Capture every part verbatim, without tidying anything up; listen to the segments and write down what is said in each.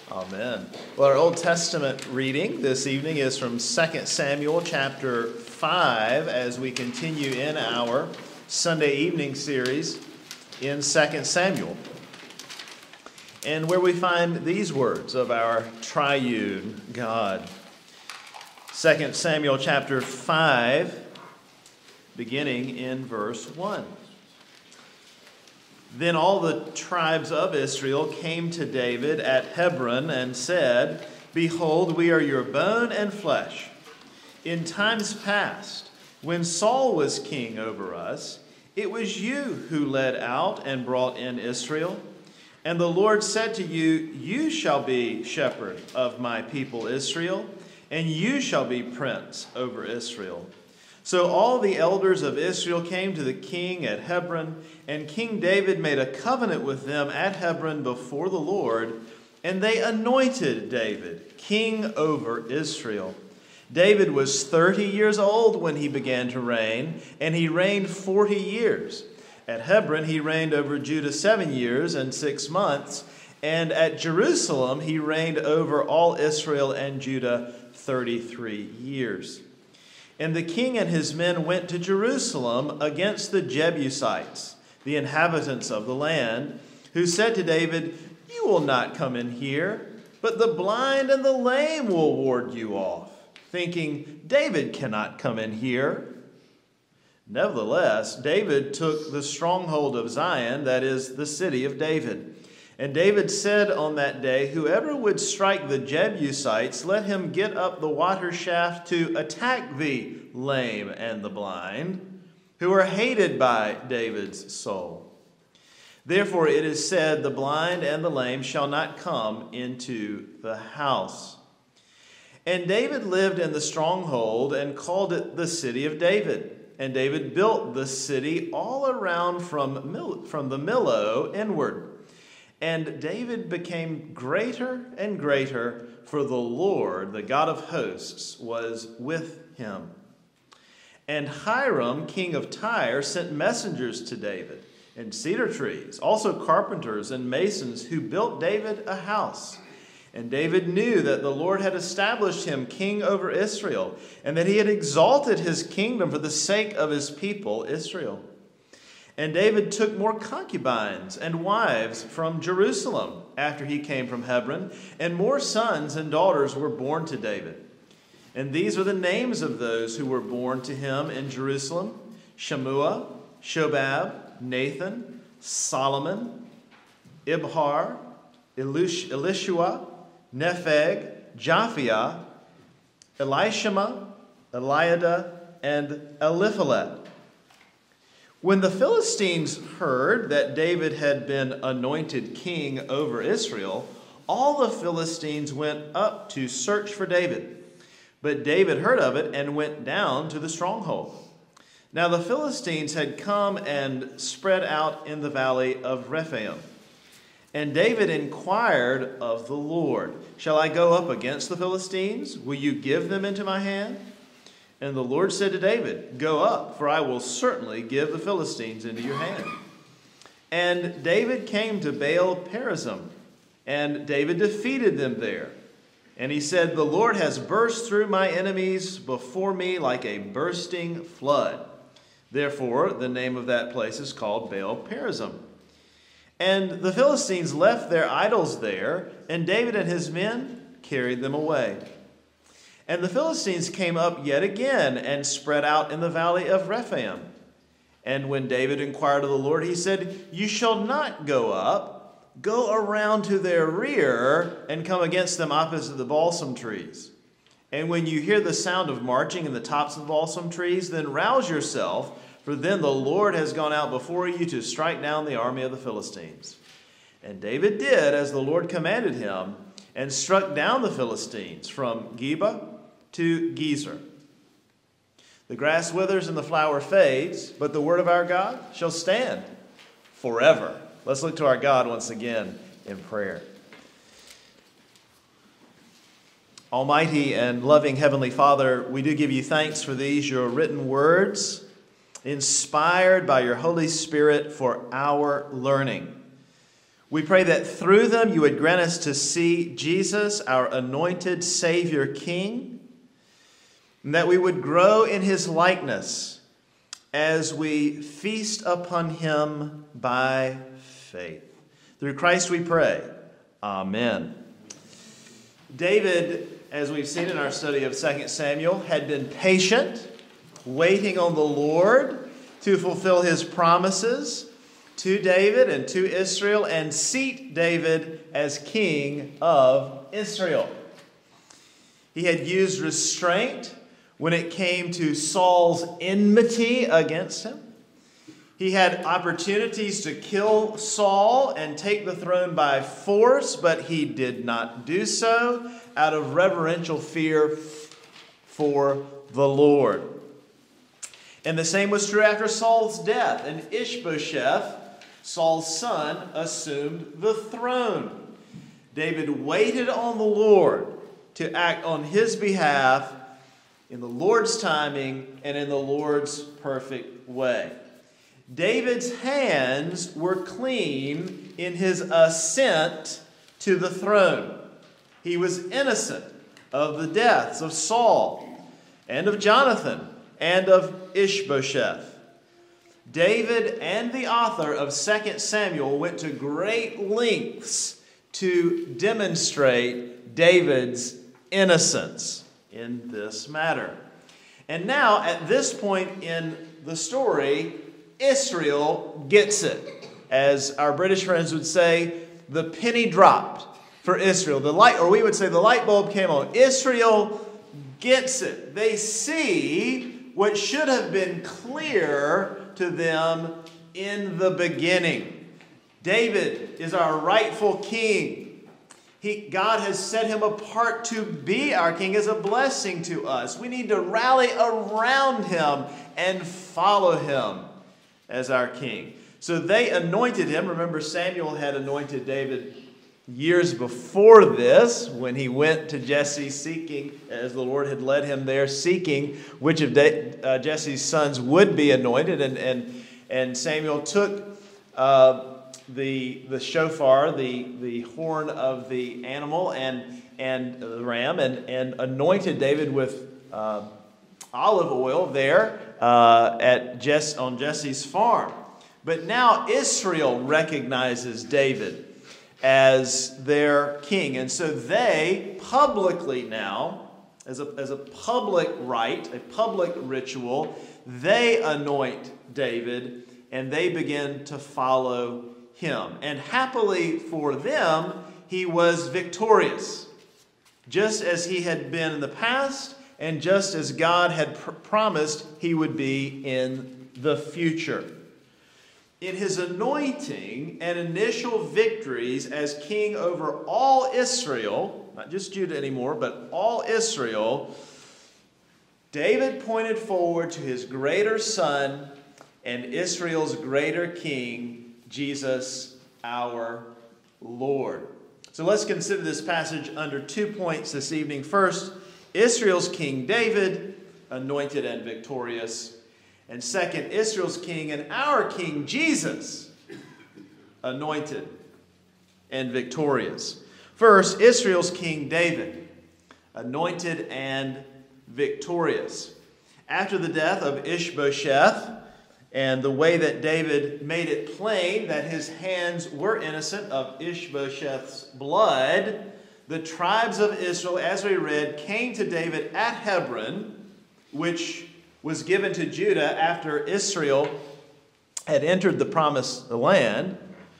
Amen. Well, our Old Testament reading this evening is from Second Samuel chapter five as we continue in our Sunday evening series in Second Samuel. And where we find these words of our triune God. Second Samuel chapter five, beginning in verse one. Then all the tribes of Israel came to David at Hebron and said, "Behold, we are your bone and flesh. In times past, when Saul was king over us, it was you who led out and brought in Israel. And the Lord said to you, you shall be shepherd of my people Israel, and you shall be prince over Israel." So all the elders of Israel came to the king at Hebron, and King David made a covenant with them at Hebron before the Lord, and they anointed David king over Israel. David was thirty years old when he began to reign, and he reigned forty years. At Hebron he reigned over Judah seven years and six months, and at Jerusalem he reigned over all Israel and Judah thirty-three years. And the king and his men went to Jerusalem against the Jebusites, the inhabitants of the land, who said to David, "You will not come in here, but the blind and the lame will ward you off," thinking, "David cannot come in here." Nevertheless, David took the stronghold of Zion, that is, the city of David. And David said on that day, "Whoever would strike the Jebusites, let him get up the water shaft to attack the lame and the blind, who are hated by David's soul." Therefore it is said, "The blind and the lame shall not come into the house." And David lived in the stronghold and called it the city of David. And David built the city all around from, Mil- from the Millo inward. And David became greater and greater, for the Lord, the God of hosts, was with him. And Hiram, king of Tyre, sent messengers to David, and cedar trees, also carpenters and masons, who built David a house. And David knew that the Lord had established him king over Israel, and that he had exalted his kingdom for the sake of his people Israel. And David took more concubines and wives from Jerusalem after he came from Hebron, and more sons and daughters were born to David. And these are the names of those who were born to him in Jerusalem: Shammua, Shobab, Nathan, Solomon, Ibhar, Elish- Elishua, Nepheg, Japhia, Elishama, Eliada, and Eliphalet. When the Philistines heard that David had been anointed king over Israel, all the Philistines went up to search for David. But David heard of it and went down to the stronghold. Now the Philistines had come and spread out in the valley of Rephaim. And David inquired of the Lord, "Shall I go up against the Philistines? Will you give them into my hand?" And the Lord said to David, "Go up, for I will certainly give the Philistines into your hand." And David came to Baal Perazim, and David defeated them there. And he said, "The Lord has burst through my enemies before me like a bursting flood." Therefore, the name of that place is called Baal Perazim. And the Philistines left their idols there, and David and his men carried them away. And the Philistines came up yet again and spread out in the valley of Rephaim. And when David inquired of the Lord, he said, "You shall not go up. Go around to their rear and come against them opposite the balsam trees. And when you hear the sound of marching in the tops of the balsam trees, then rouse yourself, for then the Lord has gone out before you to strike down the army of the Philistines." And David did as the Lord commanded him, and struck down the Philistines from Geba to Gezer. The grass withers and the flower fades, but the word of our God shall stand forever. Let's look to our God once again in prayer. Almighty and loving Heavenly Father, we do give you thanks for these, your written words, inspired by your Holy Spirit for our learning. We pray that through them you would grant us to see Jesus, our anointed Savior King, and that we would grow in his likeness as we feast upon him by faith. Through Christ we pray. Amen. David, as we've seen in our study of Second Samuel, had been patient, waiting on the Lord to fulfill his promises to David and to Israel and seat David as king of Israel. He had used restraint when it came to Saul's enmity against him. He had opportunities to kill Saul and take the throne by force, but he did not do so out of reverential fear for the Lord. And the same was true after Saul's death, and Ishbosheth, Saul's son, assumed the throne. David waited on the Lord to act on his behalf in the Lord's timing and in the Lord's perfect way. David's hands were clean in his ascent to the throne. He was innocent of the deaths of Saul and of Jonathan and of Ishbosheth. David and the author of Second Samuel went to great lengths to demonstrate David's innocence in this matter. And now, at this point in the story, Israel gets it. As our British friends would say, the penny dropped for Israel. The light, or we would say the light bulb came on. Israel gets it. They see what should have been clear to them in the beginning. David is our rightful king. He, God has set him apart to be our king as a blessing to us. We need to rally around him and follow him as our king. So they anointed him. Remember, Samuel had anointed David years before this when he went to Jesse seeking, as the Lord had led him there, seeking which of De- uh, Jesse's sons would be anointed. And and, and Samuel took uh, the the shofar, the, the horn of the animal, and and the ram, and, and anointed David with uh, olive oil there uh, at Jess, on Jesse's farm. But now Israel recognizes David as their king. And so they publicly now, as a, as a public rite, a public ritual, they anoint David and they begin to follow him. And happily for them, he was victorious, just as he had been in the past and just as God had pr- promised he would be in the future. In his anointing and initial victories as king over all Israel, not just Judah anymore, but all Israel, David pointed forward to his greater son and Israel's greater king, Jesus our Lord. So let's consider this passage under two points this evening. First, Israel's king David, anointed and victorious. And second, Israel's king and our king Jesus, anointed and victorious. First, Israel's king David, anointed and victorious. After the death of Ishbosheth, and the way that David made it plain that his hands were innocent of Ishbosheth's blood, the tribes of Israel, as we read, came to David at Hebron, which was given to Judah after Israel had entered the promised land,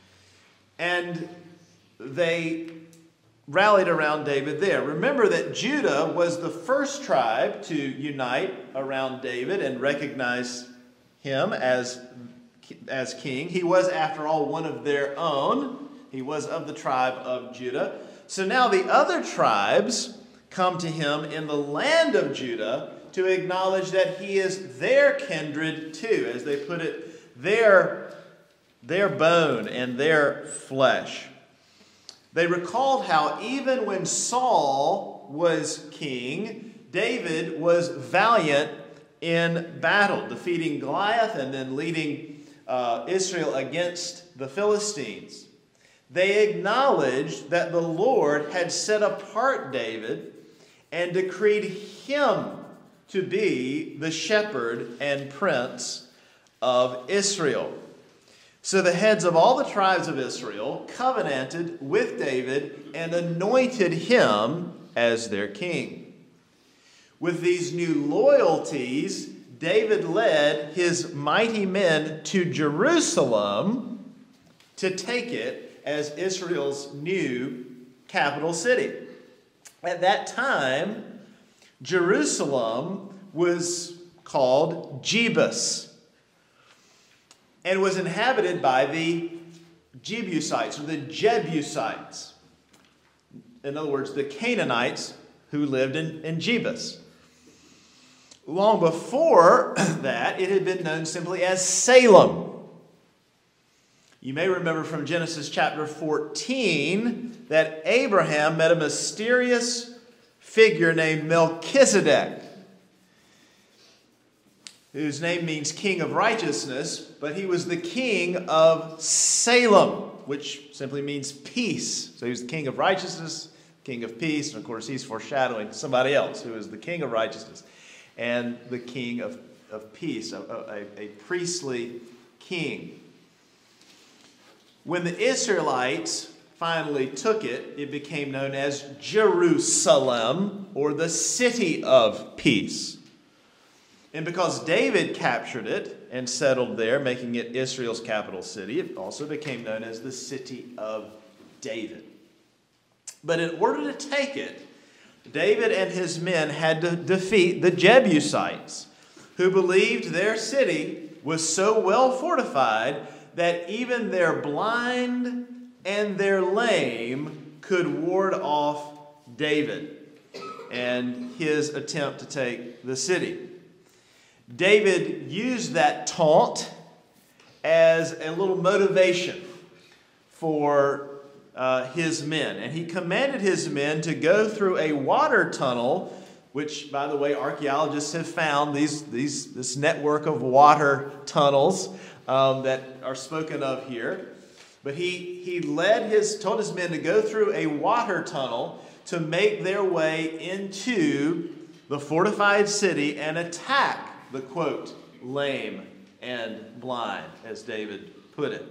and they rallied around David there. Remember that Judah was the first tribe to unite around David and recognize him as, as king. He was, after all, one of their own. He was of the tribe of Judah. So now the other tribes come to him in the land of Judah to acknowledge that he is their kindred too, as they put it, their, their bone and their flesh. They recalled how even when Saul was king, David was valiant in battle, defeating Goliath and then leading uh, Israel against the Philistines. They acknowledged that the Lord had set apart David and decreed him to be the shepherd and prince of Israel. So the heads of all the tribes of Israel covenanted with David and anointed him as their king. With these new loyalties, David led his mighty men to Jerusalem to take it as Israel's new capital city. At that time, Jerusalem was called Jebus and was inhabited by the Jebusites or the Jebusites. In other words, the Canaanites who lived in, in Jebus. Long before that, it had been known simply as Salem. You may remember from Genesis chapter fourteen that Abraham met a mysterious figure named Melchizedek, whose name means king of righteousness, but he was the king of Salem, which simply means peace. So he was the king of righteousness, king of peace, and of course he's foreshadowing somebody else who is the king of righteousness and the king of, of peace, a, a, a priestly king. When the Israelites finally took it, it became known as Jerusalem, or the city of peace. And because David captured it and settled there, making it Israel's capital city, it also became known as the city of David. But in order to take it, David and his men had to defeat the Jebusites, who believed their city was so well fortified that even their blind and their lame could ward off David and his attempt to take the city. David used that taunt as a little motivation for uh, his men. And he commanded his men to go through a water tunnel, which, by the way, archaeologists have found these, these, this network of water tunnels um, that are spoken of here. But he, he led his, told his men to go through a water tunnel to make their way into the fortified city and attack the, quote, lame and blind, as David put it.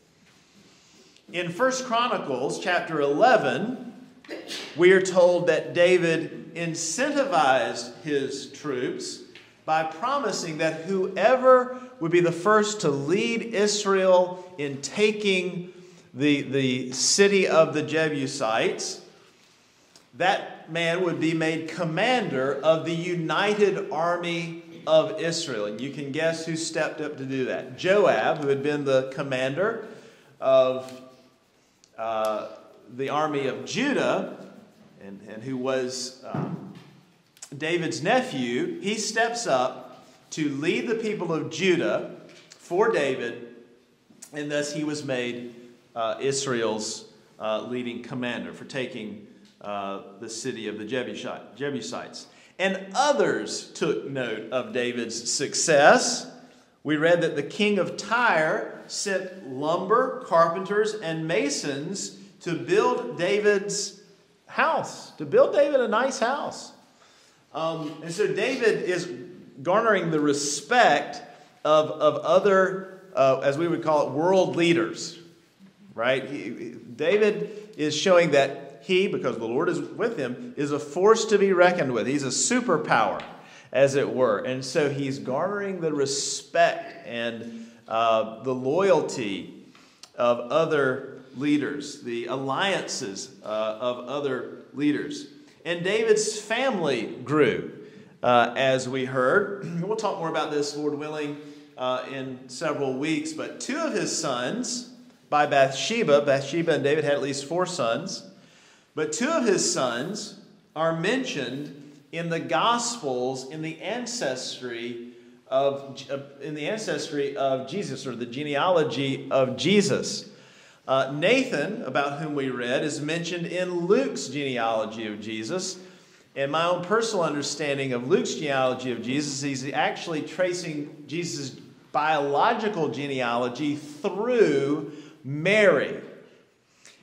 In First Chronicles chapter eleven, we are told that David incentivized his troops by promising that whoever would be the first to lead Israel in taking the, the city of the Jebusites, that man would be made commander of the united army of Israel. And you can guess who stepped up to do that. Joab, who had been the commander of uh, the army of Judah, and, and who was um, David's nephew, he steps up to lead the people of Judah for David, and thus he was made uh, Israel's uh, leading commander for taking uh, the city of the Jebusites. And others took note of David's success. We read that the king of Tyre sent lumber, carpenters, and masons to build David's house, to build David a nice house. Um, and so David is garnering the respect of, of other, uh, as we would call it, world leaders, right? He, David is showing that he, because the Lord is with him, is a force to be reckoned with. He's a superpower, as it were. And so he's garnering the respect and uh, the loyalty of other leaders, the alliances uh, of other leaders. And David's family grew, uh, as we heard. We'll talk more about this, Lord willing, uh, in several weeks. But two of his sons, by Bathsheba, Bathsheba and David had at least four sons, but two of his sons are mentioned in the Gospels in the ancestry of in the ancestry of Jesus, or the genealogy of Jesus. Uh, Nathan, about whom we read, is mentioned in Luke's genealogy of Jesus. And my own personal understanding of Luke's genealogy of Jesus, he's actually tracing Jesus' biological genealogy through Mary.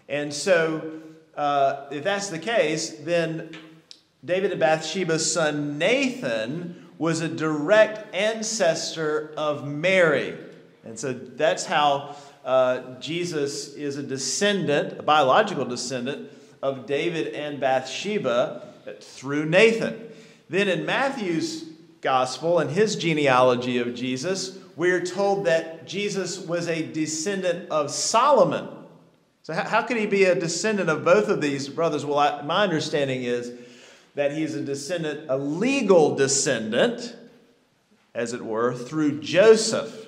And so, uh, if that's the case, then David and Bathsheba's son Nathan was a direct ancestor of Mary. And so that's how uh, Jesus is a descendant, a biological descendant of David and Bathsheba through Nathan. Then in Matthew's gospel and his genealogy of Jesus, we're told that Jesus was a descendant of Solomon. So how, how could he be a descendant of both of these brothers? Well, I, my understanding is that he's a descendant, a legal descendant, as it were, through Joseph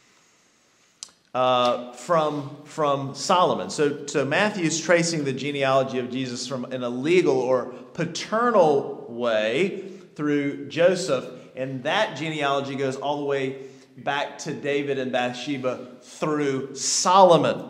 uh, from, from Solomon. So, so Matthew's tracing the genealogy of Jesus from in a legal or paternal way through Joseph, and that genealogy goes all the way back to David and Bathsheba through Solomon.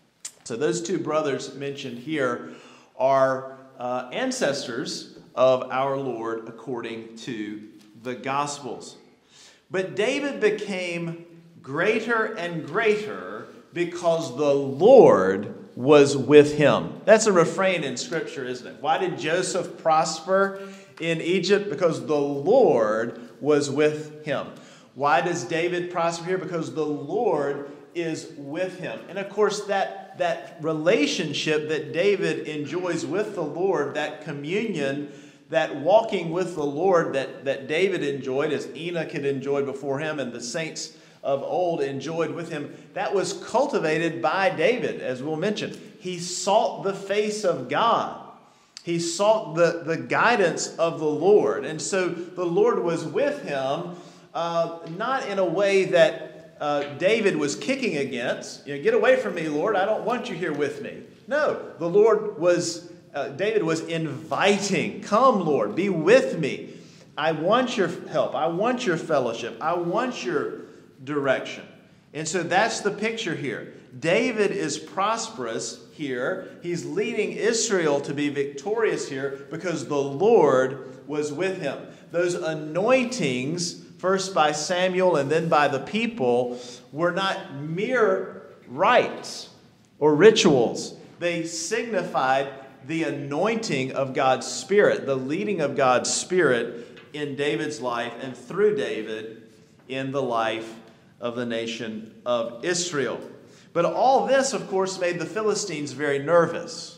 So those two brothers mentioned here are uh, ancestors of our Lord according to the Gospels. But David became greater and greater because the Lord was with him. That's a refrain in Scripture, isn't it? Why did Joseph prosper in Egypt? Because the Lord was with him. Why does David prosper here? Because the Lord is with him. And of course, that, that relationship that David enjoys with the Lord, that communion, that walking with the Lord that, that David enjoyed, as Enoch had enjoyed before him and the saints of old enjoyed with him, that was cultivated by David, as we'll mention. He sought the face of God. He sought the, the guidance of the Lord. And so the Lord was with him, uh, not in a way that uh, David was kicking against. You know, get away from me, Lord. I don't want you here with me. No, the Lord was, uh, David was inviting. Come, Lord, be with me. I want your help. I want your fellowship. I want your direction. And so that's the picture here. David is prosperous here. He's leading Israel to be victorious here because the Lord was with him. Those anointings, first by Samuel and then by the people, were not mere rites or rituals. They signified the anointing of God's Spirit, the leading of God's Spirit in David's life and through David in the life of the nation of Israel. But all this, of course, made the Philistines very nervous.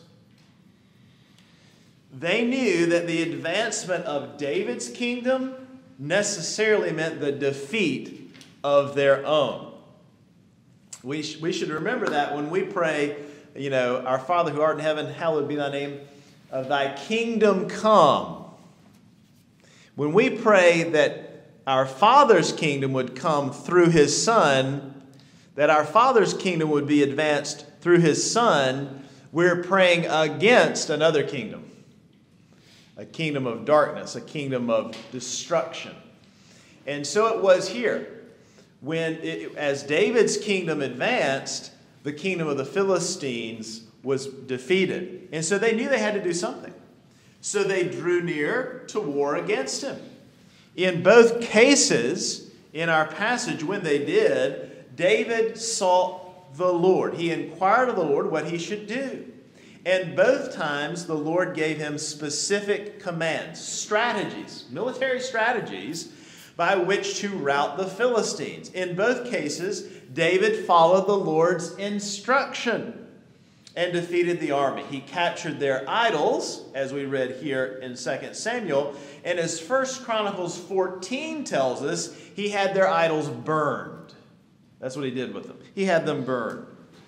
They knew that the advancement of David's kingdom necessarily meant the defeat of their own. We, sh- we should remember that when we pray, you know, our Father who art in heaven, hallowed be thy name, uh, thy kingdom come. When we pray that our Father's kingdom would come through his Son, that our Father's kingdom would be advanced through his Son, we're praying against another kingdom. A kingdom of darkness, a kingdom of destruction. And so it was here. When, it, as David's kingdom advanced, the kingdom of the Philistines was defeated. And so they knew they had to do something. So they drew near to war against him. In both cases, in our passage, when they did, David sought the Lord. He inquired of the Lord what he should do. And both times, the Lord gave him specific commands, strategies, military strategies, by which to rout the Philistines. In both cases, David followed the Lord's instruction and defeated the army. He captured their idols, as we read here in Second Samuel, and as First Chronicles fourteen tells us, he had their idols burned. That's what he did with them. He had them burned.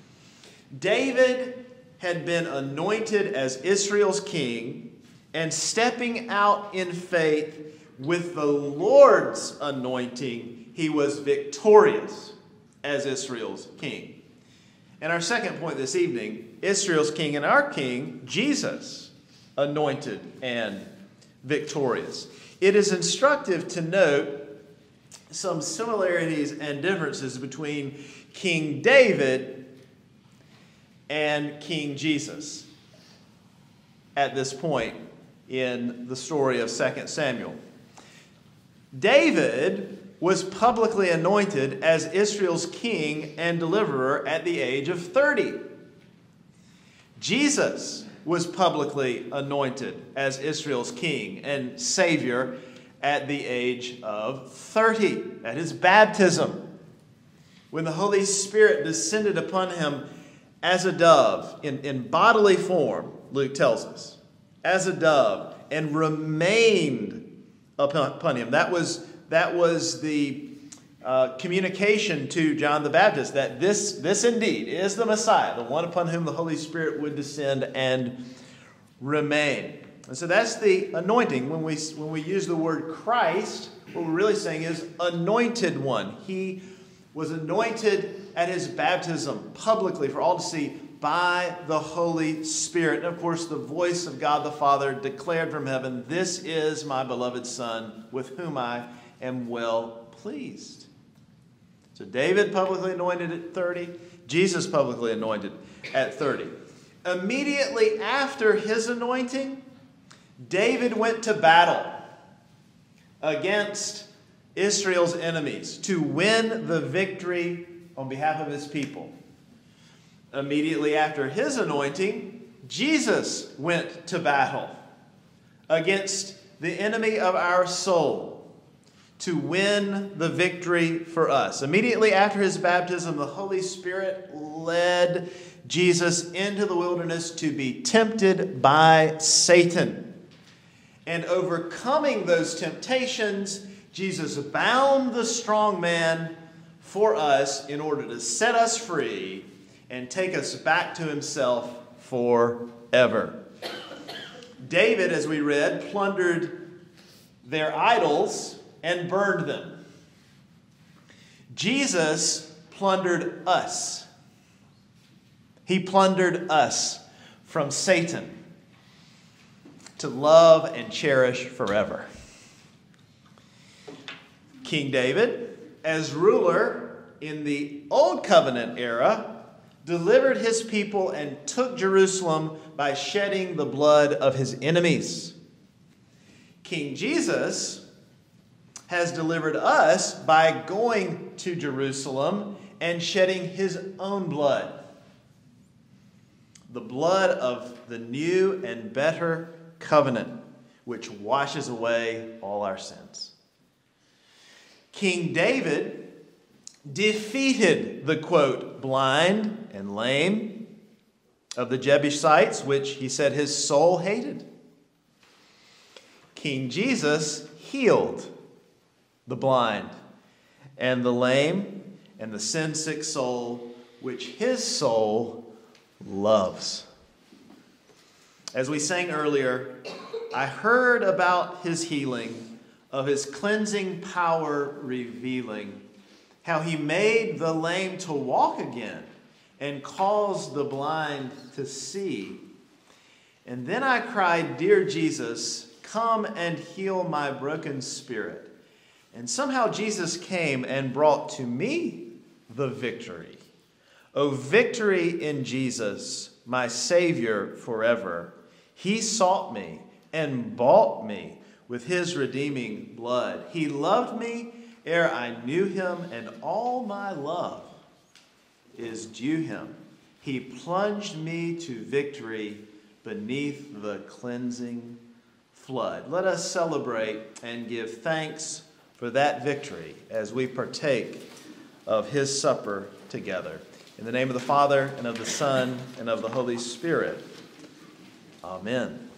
David had been anointed as Israel's king, and stepping out in faith with the Lord's anointing, he was victorious as Israel's king. And our second point this evening, Israel's king and our king, Jesus, anointed and victorious. It is instructive to note some similarities and differences between King David and King Jesus at this point in the story of Second Samuel. David was publicly anointed as Israel's king and deliverer at the age of thirty. Jesus was publicly anointed as Israel's king and savior at the age of thirty, at his baptism, when the Holy Spirit descended upon him as a dove, in, in bodily form, Luke tells us, as a dove, and remained upon, upon him. That was, that was the uh, communication to John the Baptist, that this, this indeed is the Messiah, the one upon whom the Holy Spirit would descend and remain. And so that's the anointing. When we, when we use the word Christ, what we're really saying is anointed one. He was anointed at his baptism publicly for all to see by the Holy Spirit. And of course, the voice of God the Father declared from heaven, "This is my beloved Son, with whom I am well pleased." So David publicly anointed at thirty. Jesus publicly anointed at thirty. Immediately after his anointing, David went to battle against Israel's enemies to win the victory on behalf of his people. Immediately after his anointing, Jesus went to battle against the enemy of our soul to win the victory for us. Immediately after his baptism, the Holy Spirit led Jesus into the wilderness to be tempted by Satan. And overcoming those temptations, Jesus bound the strong man for us in order to set us free and take us back to himself forever. David, as we read, plundered their idols and burned them. Jesus plundered us. He plundered us from Satan to love and cherish forever. King David, as ruler in the Old Covenant era, delivered his people and took Jerusalem by shedding the blood of his enemies. King Jesus has delivered us by going to Jerusalem and shedding his own blood. The blood of the new and better covenant, which washes away all our sins. King David defeated the, quote, blind and lame of the Jebusites, which he said his soul hated. King Jesus healed the blind and the lame and the sin-sick soul, which his soul loves. As we sang earlier, I heard about his healing, of his cleansing power revealing, how he made the lame to walk again and caused the blind to see. And then I cried, "Dear Jesus, come and heal my broken spirit." And somehow Jesus came and brought to me the victory. Oh, victory in Jesus, my Savior forever. He sought me and bought me with his redeeming blood. He loved me ere I knew him, and all my love is due him. He plunged me to victory beneath the cleansing flood. Let us celebrate and give thanks for that victory as we partake of his supper together. In the name of the Father, and of the Son, and of the Holy Spirit. Amen.